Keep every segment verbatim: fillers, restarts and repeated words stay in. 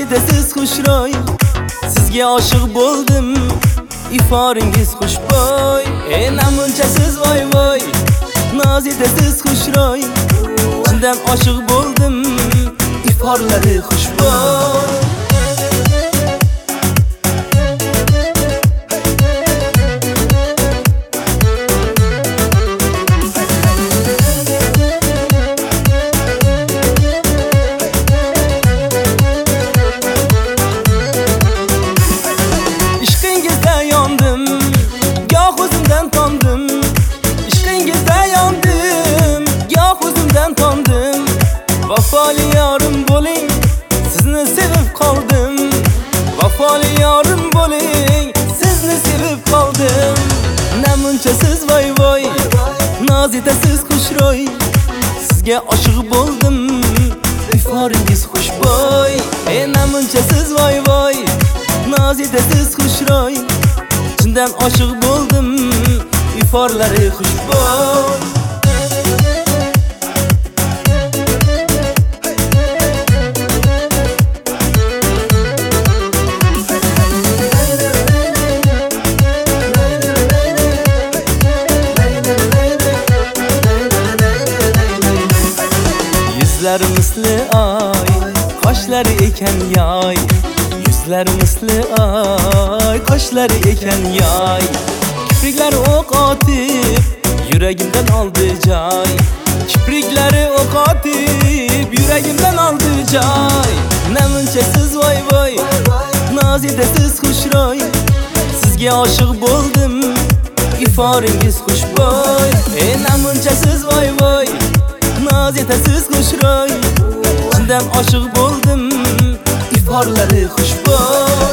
Nozidasiz xushro'y, sizga oshiq bo'ldim. Iforingiz xushbo'y, ey namunchasiz voy voy. Nozidasiz xushro'y, chindan oshiq bo'ldim. Iforlari xushbo'y. Vafoli yorim bo'ling, sizni sevib qoldim. Vafoli yorim bo'ling, sizni sevib qoldim. Namunchasiz voy voy, nozidasiz xushro'y, sizga oshiq bo'ldim. Iforingiz xushbo'y, ey namunchasiz voy voy, nozidasiz xushro'y, chindan oshiq bo'ldim. Iforlari xushbo'y. Yuzlar misli ay, qoshlari ekan yoy. Yuzlar misli ay, qoshlari ekan yoy. Kipriklari o'q otib, yuragimdan oldi joy. Kipriklari o'q otib, yuragimdan oldi joy. Namunchasiz voy voy, nozidasiz xushro'y, sizga oshiq bo'ldim. Iforingiz xushbo'y, ey namunchasiz voy voy, nozidasiz xushro'y, chindan oshiq bo'ldim. Iforlari xushbo'y.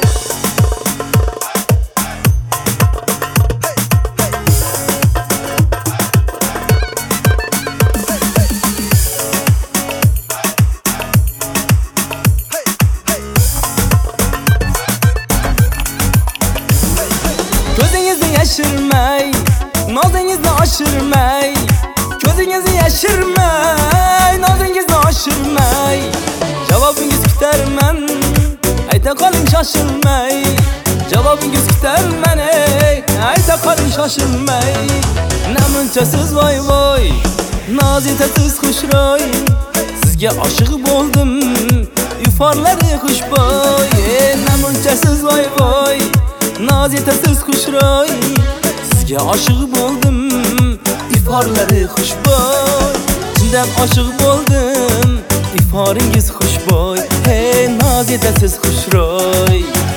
Ko'zingizni yashirmay, nozingizni oshirmay. Ko'zingizni yashirmay, nozingizni oshirmay. Javobingiz kutarman, ayta qoling shoshilmay. Javobingiz kutarman, ayta qoling shoshilmay. Namunchasiz voy voy, nozidasiz xushro'y, sizga oshiq bo'ldim. Iforlari xushbo'y, namunchasiz voy voy, nozidasiz xushro'y, sizga oshiq bo'ldim. Iforlari xushbo'y, chindan oshiq bo'ldim. Iforingiz xushbo'y, hey nozidasiz xushro'y.